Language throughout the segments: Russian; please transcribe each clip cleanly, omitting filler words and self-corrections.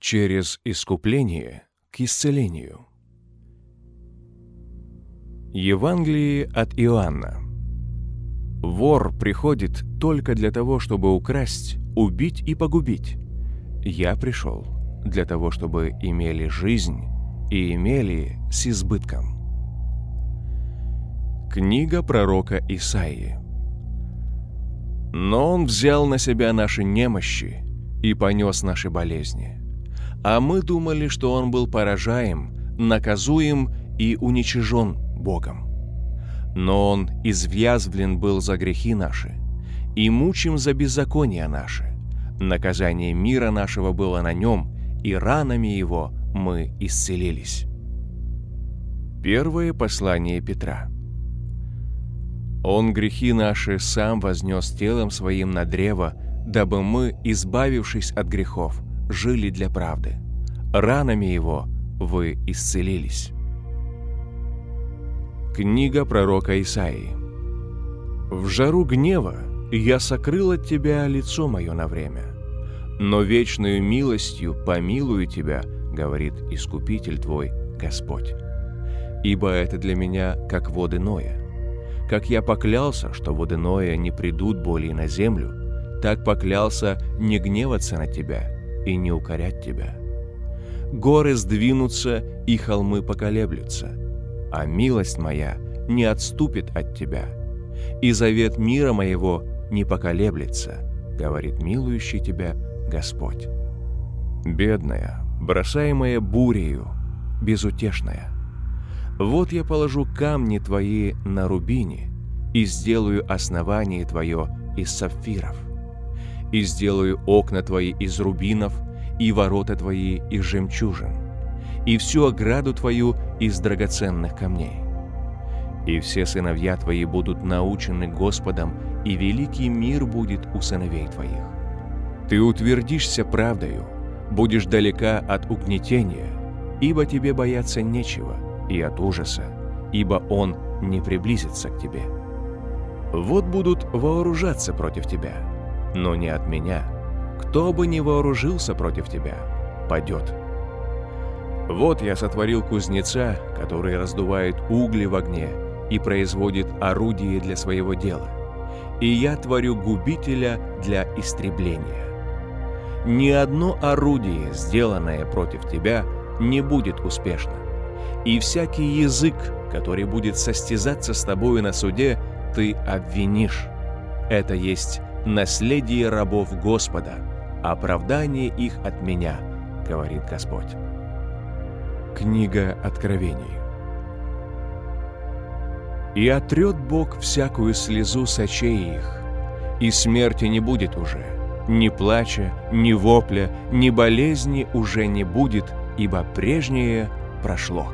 Через искупление к исцелению. Евангелие от Иоанна. Вор приходит только для того, чтобы украсть, убить и погубить. Я пришел для того, чтобы имели жизнь и имели с избытком. Книга пророка Исаии. Но Он взял на себя наши немощи и понес наши болезни. А мы думали, что Он был поражаем, наказуем и уничижен Богом. Но Он извязвлен был за грехи наши и мучим за беззакония наши. Наказание мира нашего было на Нем, и ранами Его мы исцелились. Первое послание Петра. Он грехи наши сам вознес телом Своим на древо, дабы мы, избавившись от грехов, жили для правды. Ранами Его вы исцелились. Книга пророка Исаии. В жару гнева я сокрыл от тебя лицо мое на время, но вечною милостью помилую тебя, говорит Искупитель твой Господь. Ибо это для меня как воды Ноя. Как я поклялся, что воды Ноя не придут более на землю, так поклялся не гневаться на тебя и не укорять тебя. Горы сдвинутся, и холмы поколеблются, а милость моя не отступит от тебя, и завет мира моего не поколеблется, говорит милующий тебя Господь. Бедная, бросаемая бурею, безутешная, вот я положу камни твои на рубине и сделаю основание твое из сапфиров, и сделаю окна твои из рубинов и ворота твои из жемчужин, и всю ограду твою из драгоценных камней. И все сыновья твои будут научены Господом, и великий мир будет у сыновей твоих. Ты утвердишься правдою, будешь далека от угнетения, ибо тебе бояться нечего, и от ужаса, ибо он не приблизится к тебе. Вот будут вооружаться против тебя, но не от меня. Кто бы ни вооружился против тебя, падет. Вот я сотворил кузнеца, который раздувает угли в огне и производит орудие для своего дела. И я творю губителя для истребления. Ни одно орудие, сделанное против тебя, не будет успешно. И всякий язык, который будет состязаться с тобою на суде, ты обвинишь. Это есть наследие рабов Господа, оправдание их от меня, говорит Господь. Книга Откровений. И отрет Бог всякую слезу с очей их, и смерти не будет уже, ни плача, ни вопля, ни болезни уже не будет, ибо прежнее прошло.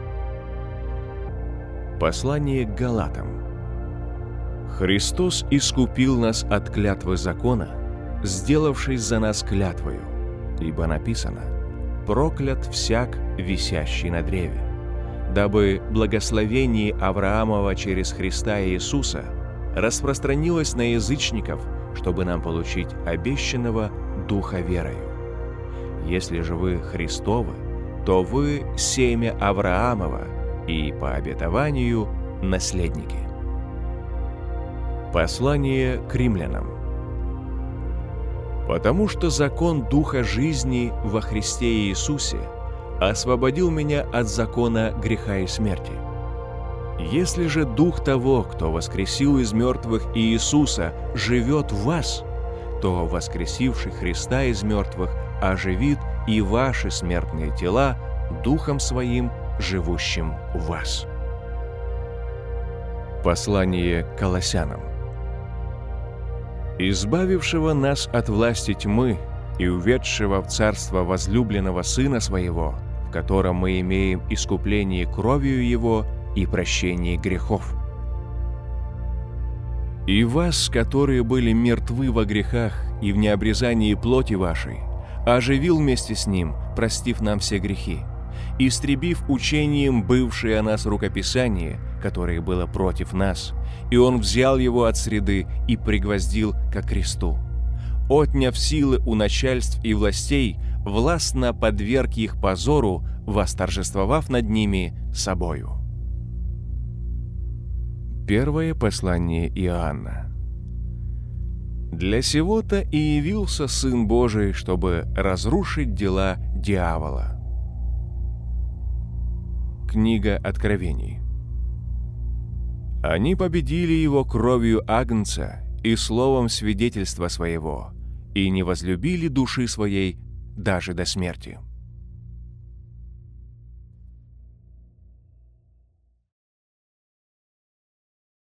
Послание к Галатам. Христос искупил нас от клятвы закона, сделавшись за нас клятвою, ибо написано: «Проклят всяк, висящий на древе», дабы благословение Авраамова через Христа Иисуса распространилось на язычников, чтобы нам получить обещанного Духа верою. Если же вы Христовы, то вы семя Авраамова и по обетованию наследники. Послание к римлянам. Потому что закон Духа жизни во Христе Иисусе освободил меня от закона греха и смерти. Если же Дух того, кто воскресил из мертвых Иисуса, живет в вас, то воскресивший Христа из мертвых оживит и ваши смертные тела Духом Своим, живущим в вас. Послание к Колоссянам. Избавившего нас от власти тьмы и уведшего в царство возлюбленного Сына Своего, в котором мы имеем искупление кровью Его и прощение грехов. И вас, которые были мертвы во грехах и в необрезании плоти вашей, оживил вместе с Ним, простив нам все грехи, истребив учением бывшее о нас рукописание, которое было против нас, и Он взял его от среды и пригвоздил ко кресту. Отняв силы у начальств и властей, властно подверг их позору, восторжествовав над ними собою». Первое послание Иоанна. «Для сего-то и явился Сын Божий, чтобы разрушить дела дьявола». Книга Откровений. «Они победили его кровью Агнца и словом свидетельства своего, и не возлюбили души своей даже до смерти».